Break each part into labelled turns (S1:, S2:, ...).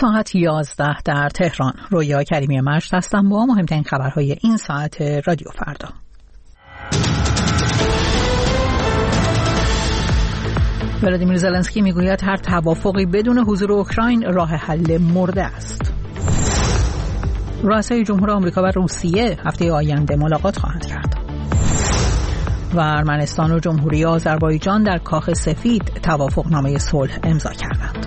S1: ساعت 11 در تهران. رویا کریمی مجد هستم با مهمترین خبرهای این ساعت رادیو فردا. ولادیمیر زلنسکی میگوید هر توافقی بدون حضور اوکراین راه حل مرده است. رؤسای جمهور آمریکا و روسیه هفته آینده ملاقات خواهند کرد. و ارمنستان و جمهوری آذربایجان در کاخ سفید توافقنامه صلح امضا کردند.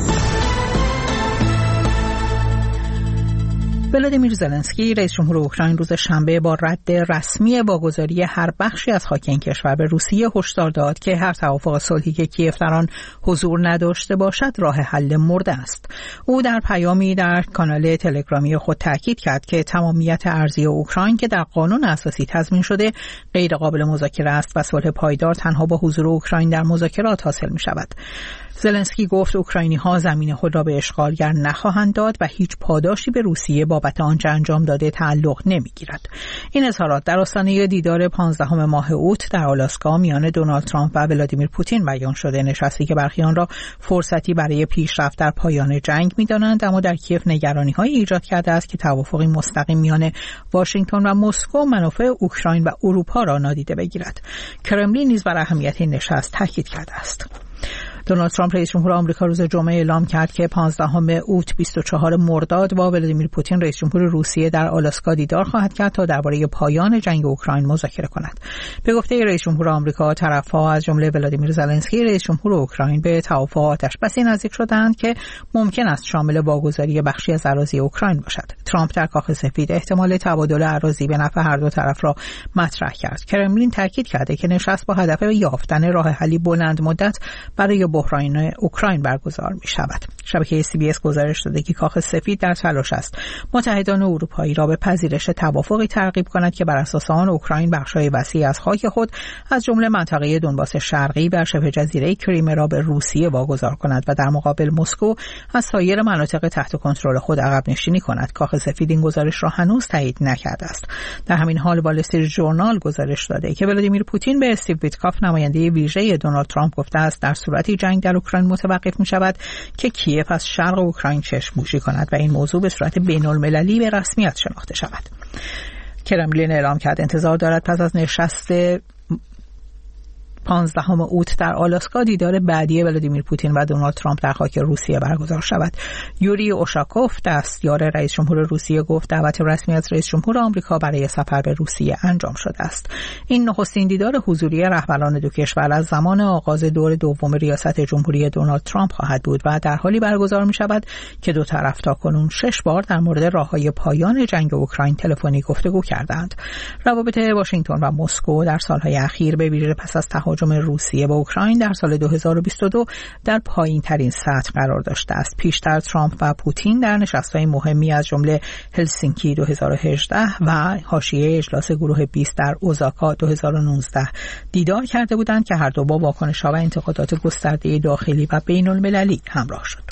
S1: ولادیمیر زلنسکی رئیس جمهور اوکراین روز شنبه با رد رسمی واگذاری هر بخشی از خاک این کشور به روسیه هشدار داد که هر توافق صلحی که کیف در آن حضور نداشته باشد راه حل مرده است. او در پیامی در کانال تلگرامی خود تاکید کرد که تمامیت ارضی اوکراین که در قانون اساسی تضمین شده غیر قابل مذاکره است و صلح پایدار تنها با حضور اوکراین در مذاکرات حاصل می شود. زلنسکی گفت اوکراینی‌ها زمین خود را به اشغالگر نخواهند داد و هیچ پاداشی به روسیه بابت آنچه انجام داده تعلق نمی‌گیرد. این اظهارات در آستانه دیدار 15 ماه اوت در آلاسکا میان دونالد ترامپ و ولادیمیر پوتین بیان شده، نشستی که برخی آن را فرصتی برای پیشرفت در پایان جنگ می‌دانند، اما در کیف نگرانی‌هایی ایجاد کرده است که توافقی مستقیم میان واشنگتن و مسکو منافع اوکراین و اروپا را نادیده بگیرد. کرملین نیز بر اهمیت این نشست تاکید کرده است. دونالد ترامپ رئیس جمهور آمریکا روز جمعه اعلام کرد که 15 اوت 24 مرداد با ولادیمیر پوتین رئیس جمهور روسیه در آلاسکا دیدار خواهد کرد تا درباره پایان جنگ اوکراین مذاکره کند. به گفته رئیس جمهور آمریکا، طرف‌ها از جمله ولادیمیر زلنسکی رئیس جمهور اوکراین به توافق آتش‌بسی نزدیک شدند که ممکن است شامل واگذاری بخشی از اراضی اوکراین باشد. ترامپ در کاخ سفید احتمال تبادل اراضی به نفع هر دو طرف را مطرح کرد. کرملین تاکید کرده که نشست با هدف یافتن راه حلی بلند مدت برای بحران اوکراین برگزار می شود. شبکه CBS گزارش داده که کاخ سفید در تلاش است متحدان اروپایی را به پذیرش توافقی ترغیب کند که بر اساس آن اوکراین بخش‌های وسیعی از خاک خود از جمله منطقه دونباس شرقی و شبه جزیره کریمه را به روسیه واگذار کند و در مقابل مسکو از سایر مناطق تحت کنترل خود عقب نشینی کند. کاخ سفید این گزارش را هنوز تایید نکرده است. در همین حال وال استریت ژورنال گزارش داده که ولادیمیر پوتین به استیو ویتکاف نماینده ویژه دونالد ترامپ گفته است در صورتی جنگ در اوکراین متوقف می شود که کیف از شرق اوکراین چشم‌پوشی کند و این موضوع به صورت بین‌المللی به رسمیت شناخته شود. کرملین اعلام کرد انتظار دارد پس از نشست 15 اوت در آلاسکا دیدار بعدی ولادیمیر پوتین و دونالد ترامپ در خاک روسیه برگزار شود. یوری اوشاکوف دستیار رئیس جمهور روسیه گفت دعوت رسمی از رئیس جمهور آمریکا برای سفر به روسیه انجام شده است. این نخستین دیدار حضوری رهبران دو کشور از زمان آغاز دور دوم ریاست جمهوری دونالد ترامپ خواهد بود و در حالی برگزار می شود که دو طرف تاکنون 6 بار در مورد راههای پایان جنگ اوکراین تلفنی گفتگو کردند. روابط واشنگتن و مسکو در سالهای اخیر به ویژه پس از هجوم روسیه به اوکراین در سال 2022 در پایین‌ترین سطح قرار داشته است. پیشتر ترامپ و پوتین در نشست‌های مهمی از جمله هلسینکی 2018 و حاشیه اجلاس گروه 20 در اوزاکا 2019 دیدار کرده بودند که هر دو با واکنش‌ها و انتقادات گسترده داخلی و بین‌المللی همراه شد.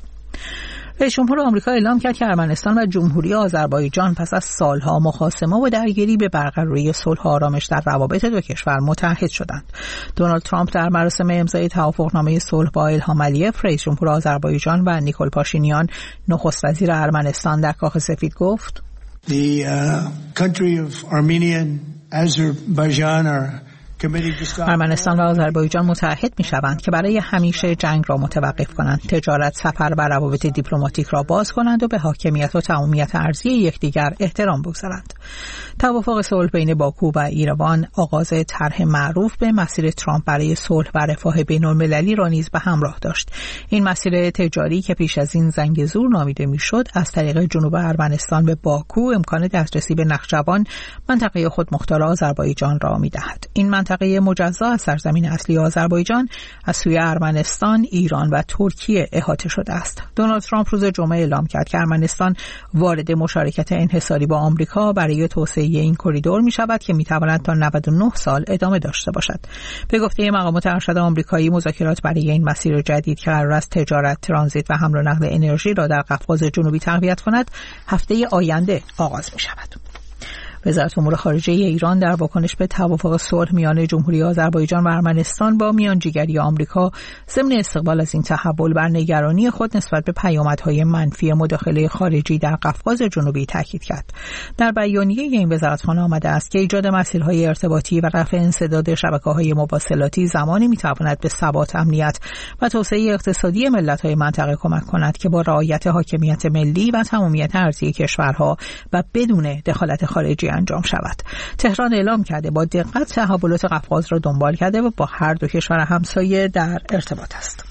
S1: رئیس جمهور آمریکا اعلام کرد که ارمنستان و جمهوری آذربایجان پس از سالها مخاصمه و درگیری به برقراری صلح و آرامش در روابط دو کشور متحد شدند. دونالد ترامپ در مراسم امضای توافقنامه صلح با ایلهام علیف رئیس جمهور آذربایجان و نیکول پاشینیان نخست وزیر ارمنستان در کاخ سفید گفت:
S2: The country of Armenia and Azerbaijan are
S1: ارمنستان و آذربایجان متحد می شوند که برای همیشه جنگ را متوقف کنند، تجارت، سفر و روابط دیپلماتیک را باز کنند و به حاکمیت و تمامیت ارضی یکدیگر احترام بگذارند. توافق صلح بین باکو و ایروان آغاز طرح معروف به مسیر ترامپ برای صلح و رفاه بین‌المللی را نیز به همراه داشت. این مسیر تجاری که پیش از این زنگزور نامیده میشد، از طریق جنوب ارمنستان به باکو امکان دسترسی به نخجوان، منطقه خودمختار آذربایجان را می‌دهد. این منطقه مجزا از سرزمین اصلی آذربایجان از سوی ارمنستان، ایران و ترکیه احاطه شده است. دونالد ترامپ روز جمعه اعلام کرد که ارمنستان وارد مشارکت انحصاری با آمریکا برای توسعه این کریدور می شود که می تواند تا 99 سال ادامه داشته باشد. به گفته مقامات ارشد آمریکایی، مذاکرات برای این مسیر جدید که قرار است تجارت، ترانزیت و حمل و نقل انرژی را در قفقاز جنوبی تقویت کند، هفته آینده آغاز می شود. وزارت امور خارجه ایران در واکنش به توافق صلح میان جمهوری آذربایجان و ارمنستان با میانجیگری آمریکا ضمن استقبال از این تحول بر نگرانی خود نسبت به پیامدهای منفی مداخله خارجی در قفقاز جنوبی تاکید کرد. در بیانیه این وزارتخانه آمده است که ایجاد مسیرهای ارتباطی و رفع انسداد شبکه‌های مواصلاتی زمانی می‌تواند به ثبات، امنیت و توسعه اقتصادی ملت‌های منطقه کمک کند که با رعایت حاکمیت ملی و تمامیت ارضی کشورها و بدون دخالت خارجی انجام شود. تهران اعلام کرده با دقت تحولات قفقاز را دنبال کرده و با هر دو کشور همسایه در ارتباط است.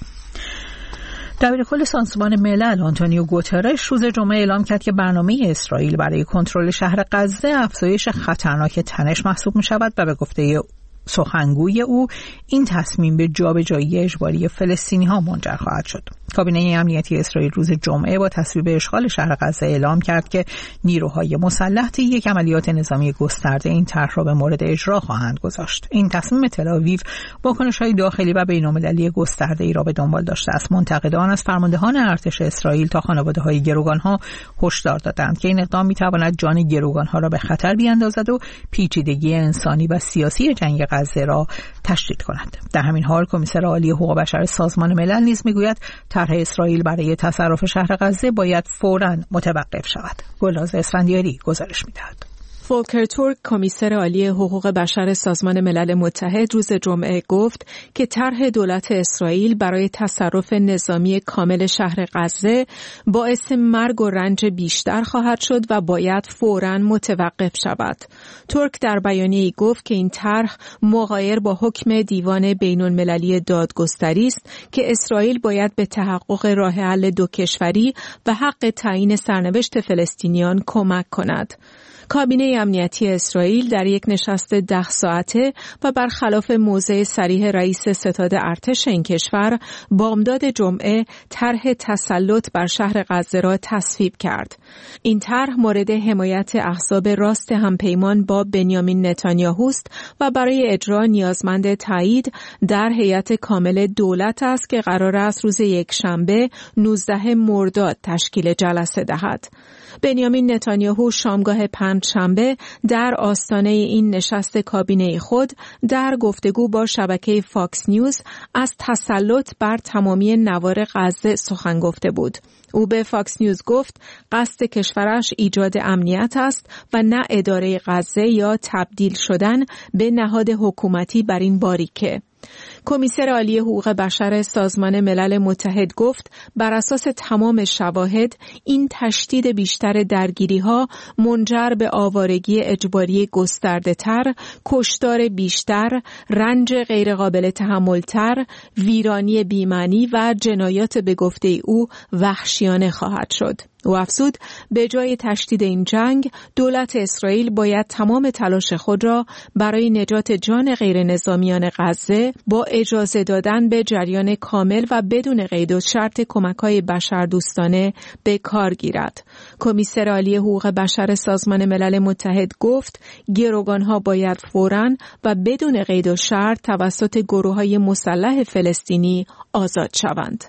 S1: دبیرکل سازمان ملل آنتونیو گوترش روز جمعه اعلام کرد که برنامه اسرائیل برای کنترل شهر غزه افزایش خطرناک تنش محسوب می‌شود و به گفته سخنگوی او این تصمیم به جابجایی اجباری فلسطینی‌ها منجر خواهد شد. کابینه امنیتی اسرائیل روز جمعه با تصویب اشغال شهر غزه اعلام کرد که نیروهای مسلح طی یک عملیات نظامی گسترده این طرح را به مورد اجرا خواهند گذاشت. این تصمیم تل‌آویو واکنش‌های داخلی و بین‌المللی گسترده‌ای را به دنبال داشته است. منتقدان از فرماندهان ارتش اسرائیل تا خانواده‌های گروگان‌ها هشدار دادند که این اقدام می‌تواند جان گروگان‌ها را به خطر بیاندازد و پیچیدگی انسانی و سیاسی جنگ غزه را تشدید کند. در همین حال کمیسر عالی حقوق بشر سازمان ملل نیز می‌گوید طرح اسرائیل برای تصرف شهر غزه باید فوراً متوقف شود. گلناز اسفندیاری گزارش می‌دهد.
S3: فولکر تورک، کمیسر عالی حقوق بشر سازمان ملل متحد، روز جمعه گفت که طرح دولت اسرائیل برای تصرف نظامی کامل شهر غزه باعث مرگ و رنج بیشتر خواهد شد و باید فوراً متوقف شود. تورک در بیانیه‌ای گفت که این طرح مغایر با حکم دیوان بین‌المللی دادگستری است که اسرائیل باید به تحقق راه حل دو کشوری و حق تعیین سرنوشت فلسطینیان کمک کند. کابینه امنیتی اسرائیل در یک نشست 10 ساعته و برخلاف موضع صریح رئیس ستاد ارتش این کشور بامداد جمعه طرح تسلط بر شهر غزه را تصویب کرد. این طرح مورد حمایت احزاب راست همپیمان با بنیامین نتانیاهوست و برای اجرا نیازمند تایید در هیئت کامل دولت است که قرار است روز یکشنبه 19 مرداد تشکیل جلسه دهد. بنیامین نتانیاهو شامگاه پنجشنبه در آستانه این نشست کابینه خود در گفتگو با شبکه فاکس نیوز از تسلط بر تمامی نوار غزه سخن گفته بود. او به فاکس نیوز گفت قصد کشورش ایجاد امنیت است و نه اداره غزه یا تبدیل شدن به نهاد حکومتی بر این باریکه. کمیسر عالی حقوق بشر سازمان ملل متحد گفت بر اساس تمام شواهد این تشدید بیشتر درگیری‌ها منجر به آوارگی اجباری گسترده‌تر، کشتار بیشتر، رنج غیرقابل تحمل‌تر، ویرانی بی‌معنی و جنایات به گفته او وحشیانه خواهد شد. او افزود به جای تشدید این جنگ دولت اسرائیل باید تمام تلاش خود را برای نجات جان غیر نظامیان غزه با اجازه دادن به جریان کامل و بدون قید و شرط کمک‌های بشردوستانه به کار گیرد. کمیسر عالی حقوق بشر سازمان ملل متحد گفت گروگان‌ها باید فوراً و بدون قید و شرط توسط گروه‌های مسلح فلسطینی آزاد شوند.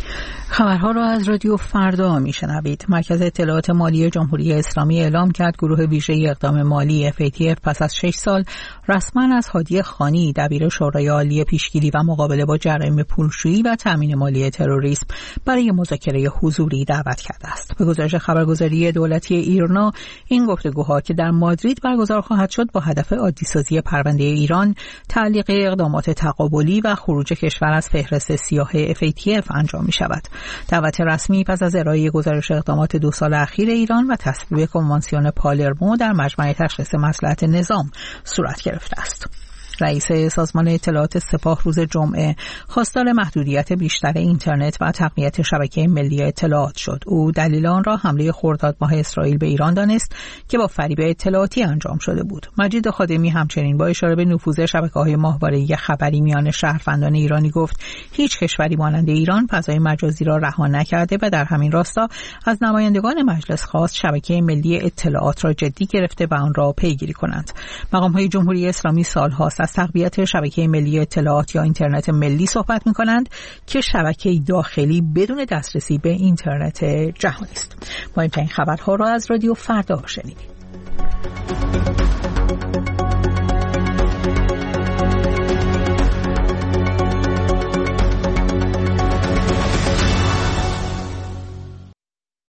S1: خبرها را از رادیو فردا میشنوید. مرکز اطلاعات مالی جمهوری اسلامی اعلام کرد گروه ویژه اقدام مالی FATF پس از 6 سال رسما از هادی خانی دبیر شورای عالی پیشگیری و مقابله با جرایم پولشویی و تامین مالی تروریسم برای مذاکره حضوری دعوت کرده است. به گزارش خبرگزاری دولتی ایرنا این گفتگوها که در مادرید برگزار خواهد شد با هدف عادی‌سازی پرونده ایران، تعلیق اقدامات تقابلی و خروج کشور از فهرست سیاه FATF انجام می شود. دعوت رسمی پس از ارائه گزارش اقدامات 2 سال اخیر ایران و تصویب کنوانسیون پالرمو در مجمع تشخیص مصلحت نظام صورت گرفته است. رئیس سازمان اطلاعات سپاه روز جمعه خواستار محدودیت بیشتر اینترنت و تقویت شبکه ملی اطلاعات شد. او دلیل آن را حمله خرداد ماه اسرائیل به ایران دانست که با فریب اطلاعاتی انجام شده بود. مجید خادمی همچنین با اشاره به نفوذ شبکه‌های ماهواره‌ای خبری میان شهروندان ایرانی گفت هیچ کشوری مانند ایران فضای مجازی را رها نکرده و در همین راستا از نمایندگان مجلس خواست شبکه ملی اطلاعات را جدی گرفته و آن را پیگیری کنند. مقام‌های جمهوری اسلامی سال‌هاست از تقویت شبکه ملی اطلاعات یا اینترنت ملی صحبت می‌کنند که شبکه داخلی بدون دسترسی به اینترنت جهانی است. ما این خبرها را از رادیو فردا شنیدیم.
S3: شما.